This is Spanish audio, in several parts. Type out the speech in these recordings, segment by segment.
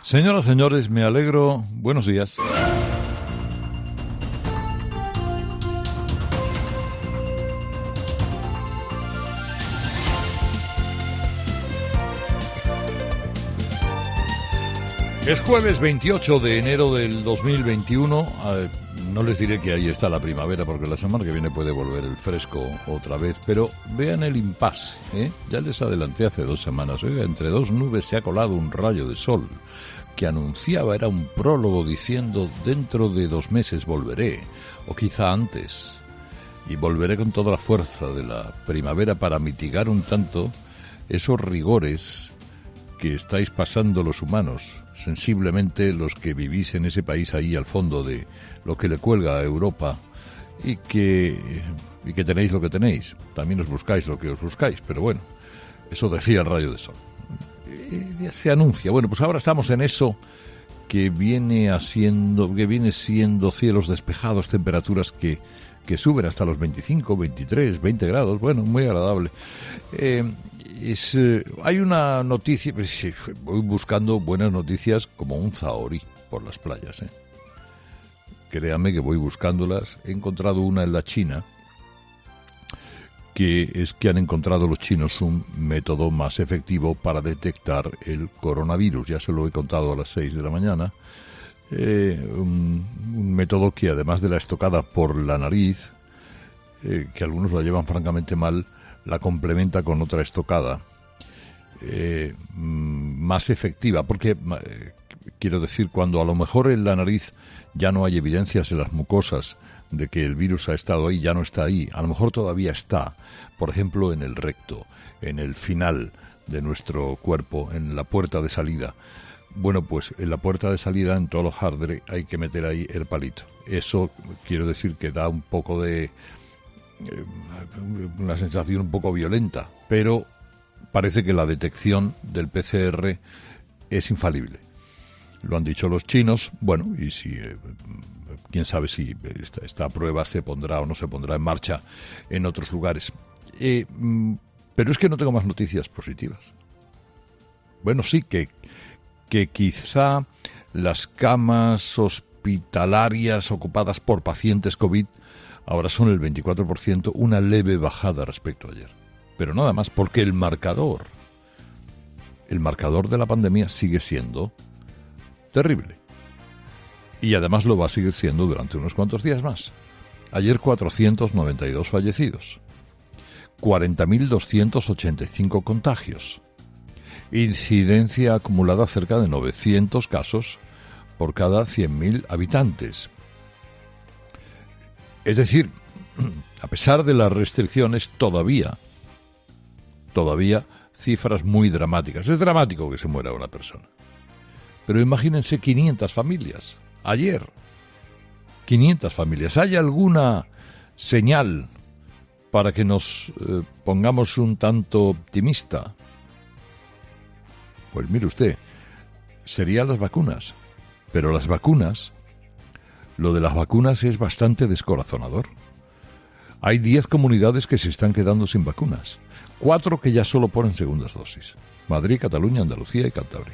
Señoras, señores, me alegro. Buenos días. Es jueves 28 de enero del 2021. No les diré que ahí está la primavera, porque la semana que viene puede volver el fresco otra vez, pero vean el impasse, ¿eh? Ya les adelanté hace 2 semanas. Oiga, entre 2 nubes se ha colado un rayo de sol que anunciaba, era un prólogo diciendo: dentro de 2 meses volveré, o quizá antes, y volveré con toda la fuerza de la primavera para mitigar un tanto esos rigores que estáis pasando los humanos, sensiblemente los que vivís en ese país ahí al fondo de lo que le cuelga a Europa, y que tenéis lo que tenéis. También os buscáis lo que os buscáis, pero bueno, eso decía el rayo de sol. Se anuncia. Bueno, pues ahora estamos en eso que viene siendo cielos despejados, temperaturas que suben hasta los 25, 23, 20 grados. Bueno, muy agradable. Hay una noticia, voy buscando buenas noticias como un zahorí por las playas, ¿eh? Créame que voy buscándolas. He encontrado una en la China, que es que han encontrado los chinos un método más efectivo para detectar el coronavirus. Ya se lo he contado a las 6 de la mañana. Un método que, además de la estocada por la nariz, que algunos la llevan francamente mal, la complementa con otra estocada más efectiva, porque quiero decir, cuando a lo mejor en la nariz ya no hay evidencias en las mucosas de que el virus ha estado ahí, ya no está ahí, a lo mejor todavía está, por ejemplo en el recto, en el final de nuestro cuerpo, en la puerta de salida. Bueno, pues en la puerta de salida, en todos los hardware, hay que meter ahí el palito. Eso quiero decir que da un poco de una sensación un poco violenta, pero parece que la detección del PCR es infalible. Lo han dicho los chinos. Bueno, y si quién sabe si esta prueba se pondrá o no se pondrá en marcha en otros lugares. Pero es que no tengo más noticias positivas. Bueno, sí que quizá las camas hospitalarias ocupadas por pacientes COVID ahora son el 24%, una leve bajada respecto a ayer. Pero nada más, porque el marcador de la pandemia sigue siendo terrible. Y además lo va a seguir siendo durante unos cuantos días más. Ayer 492 fallecidos, 40.285 contagios, incidencia acumulada cerca de 900 casos por cada 100.000 habitantes. Es decir, a pesar de las restricciones, todavía cifras muy dramáticas. Es dramático que se muera una persona. Pero imagínense 500 familias. Ayer, 500 familias. ¿Hay alguna señal para que nos pongamos un tanto optimista? Pues mire usted, serían las vacunas. Pero las vacunas, lo de las vacunas es bastante descorazonador. Hay 10 comunidades que se están quedando sin vacunas. 4 que ya solo ponen segundas dosis. Madrid, Cataluña, Andalucía y Cantabria.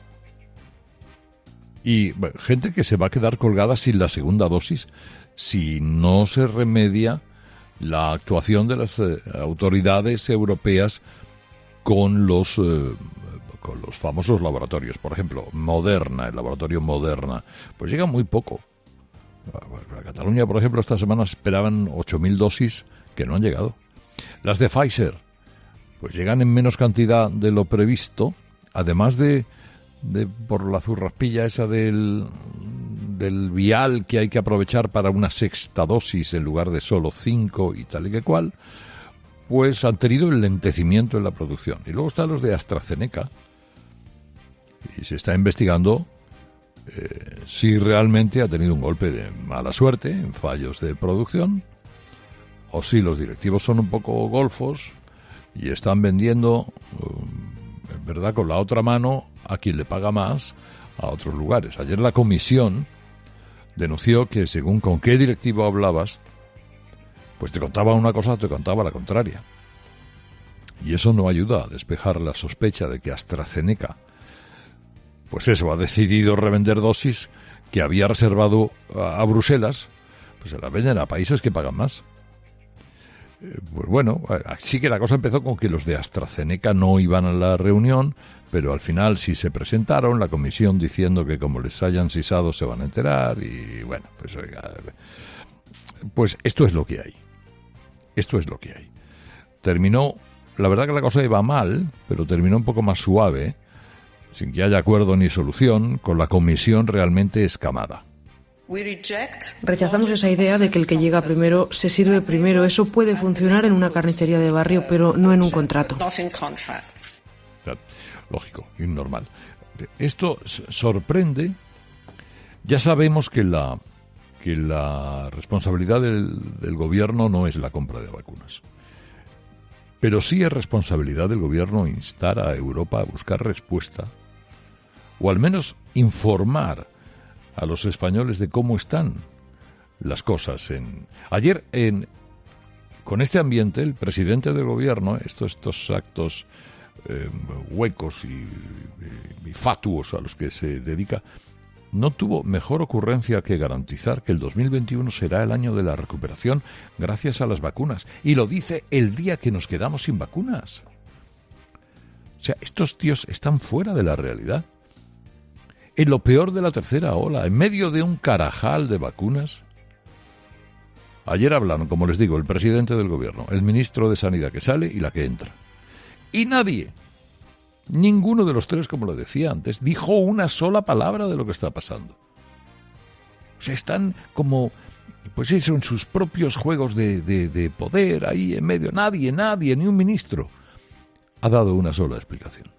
Y gente que se va a quedar colgada sin la segunda dosis si no se remedia la actuación de las autoridades europeas con los famosos laboratorios. Por ejemplo, Moderna, el laboratorio Moderna, pues llega muy poco. A Cataluña, por ejemplo, esta semana esperaban 8.000 dosis que no han llegado. Las de Pfizer, pues llegan en menos cantidad de lo previsto, además de por la zurraspilla esa del vial que hay que aprovechar para una sexta dosis en lugar de solo 5 y tal y que cual, pues han tenido el lentecimiento en la producción. Y luego están los de AstraZeneca, y se está investigando si realmente ha tenido un golpe de mala suerte en fallos de producción, o si los directivos son un poco golfos y están vendiendo, en verdad, con la otra mano a quien le paga más a otros lugares. Ayer la comisión denunció que según con qué directivo hablabas, pues te contaba una cosa o te contaba la contraria. Y eso no ayuda a despejar la sospecha de que AstraZeneca pues eso, ha decidido revender dosis que había reservado a Bruselas, pues se las venden a países que pagan más. Pues bueno, sí que la cosa empezó con que los de AstraZeneca no iban a la reunión, pero al final sí se presentaron, la comisión diciendo que como les hayan sisado se van a enterar, y bueno, pues oiga, pues esto es lo que hay. Esto es lo que hay. Terminó, la verdad que la cosa iba mal, pero terminó un poco más suave, sin que haya acuerdo ni solución, con la comisión realmente escamada. Rechazamos esa idea de que el que llega primero se sirve primero. Eso puede funcionar en una carnicería de barrio, pero no en un contrato. Lógico y normal. Esto sorprende. Ya sabemos que la responsabilidad del gobierno no es la compra de vacunas. Pero sí es responsabilidad del gobierno instar a Europa a buscar respuesta, o al menos informar a los españoles de cómo están las cosas. Ayer, con este ambiente, el presidente del gobierno, estos actos huecos y fatuos a los que se dedica, no tuvo mejor ocurrencia que garantizar que el 2021 será el año de la recuperación gracias a las vacunas. Y lo dice el día que nos quedamos sin vacunas. O sea, estos tíos están fuera de la realidad. En lo peor de la tercera ola, en medio de un carajal de vacunas. Ayer hablaron, como les digo, el presidente del gobierno, el ministro de Sanidad que sale y la que entra. Y nadie, ninguno de los tres, como lo decía antes, dijo una sola palabra de lo que está pasando. O sea, están como, pues eso, en sus propios juegos de poder, ahí en medio. Nadie, ni un ministro ha dado una sola explicación.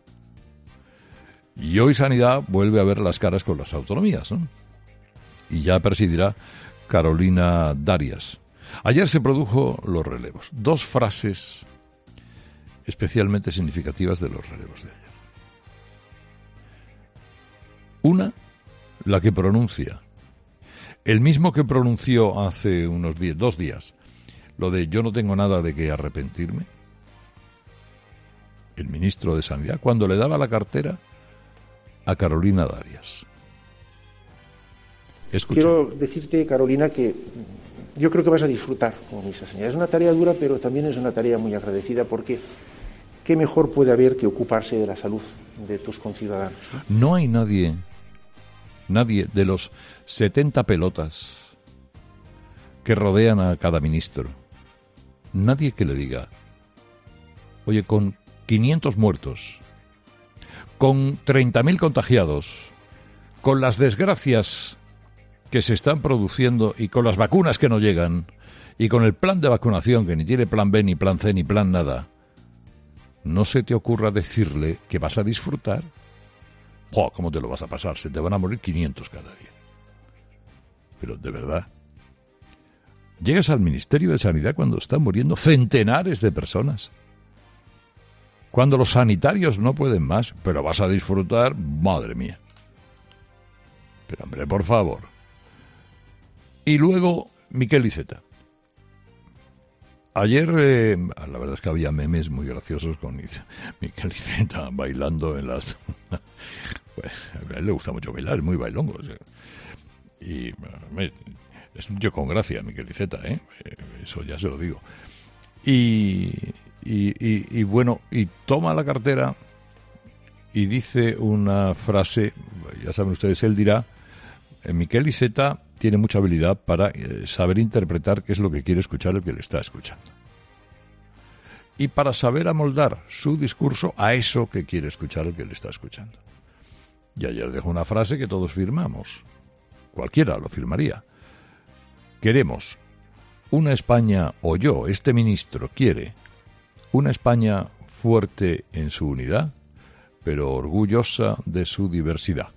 Y hoy Sanidad vuelve a ver las caras con las autonomías, ¿no? Y ya presidirá Carolina Darias. Ayer se produjo los relevos. 2 frases especialmente significativas de los relevos de ayer. Una, la que pronuncia. El mismo que pronunció hace unos 2 días lo de yo no tengo nada de que arrepentirme. El ministro de Sanidad, cuando le daba la cartera a Carolina Darias. Escucha. Quiero decirte, Carolina, que yo creo que vas a disfrutar como misa señora. Es una tarea dura, pero también es una tarea muy agradecida, porque ¿qué mejor puede haber que ocuparse de la salud de tus conciudadanos? No hay nadie de los 70 pelotas que rodean a cada ministro, nadie que le diga, oye, con 500 muertos, con 30.000 contagiados, con las desgracias que se están produciendo y con las vacunas que no llegan, y con el plan de vacunación que ni tiene plan B, ni plan C, ni plan nada, no se te ocurra decirle que vas a disfrutar. ¡Oh, cómo te lo vas a pasar! Se te van a morir 500 cada día. Pero de verdad, llegas al Ministerio de Sanidad cuando están muriendo centenares de personas, cuando los sanitarios no pueden más, pero vas a disfrutar, madre mía. Pero hombre, por favor. Y luego, Miquel Iceta. Ayer, la verdad es que había memes muy graciosos con Miquel Iceta bailando en las... Pues a él le gusta mucho bailar, es muy bailongo. O sea, y es un tío con gracia, Miquel Iceta, eso ya se lo digo. Y bueno, y toma la cartera y dice una frase, ya saben ustedes, él dirá, Miquel Iceta tiene mucha habilidad para saber interpretar qué es lo que quiere escuchar el que le está escuchando. Y para saber amoldar su discurso a eso que quiere escuchar el que le está escuchando. Y ayer dejó una frase que todos firmamos. Cualquiera lo firmaría. Queremos una España, o yo, este ministro, quiere una España fuerte en su unidad, pero orgullosa de su diversidad.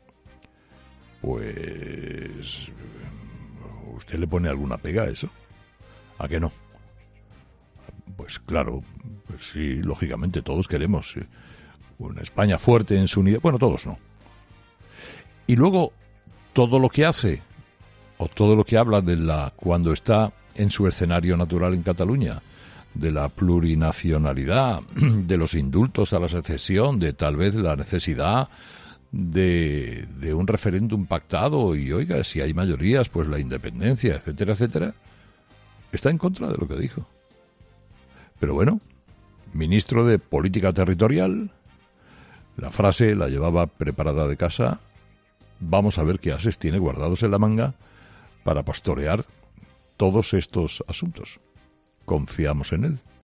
Pues... ¿usted le pone alguna pega a eso? ¿A qué no? Pues claro, pues sí, lógicamente todos queremos una España fuerte en su unidad. Bueno, todos no. Y luego, todo lo que hace, o todo lo que habla de cuando está en su escenario natural en Cataluña, de la plurinacionalidad, de los indultos a la secesión, de tal vez la necesidad de un referéndum pactado y, oiga, si hay mayorías, pues la independencia, etcétera, etcétera, está en contra de lo que dijo. Pero bueno, ministro de Política Territorial, la frase la llevaba preparada de casa. Vamos a ver qué ases tiene guardados en la manga para pastorear todos estos asuntos. Confiamos en él.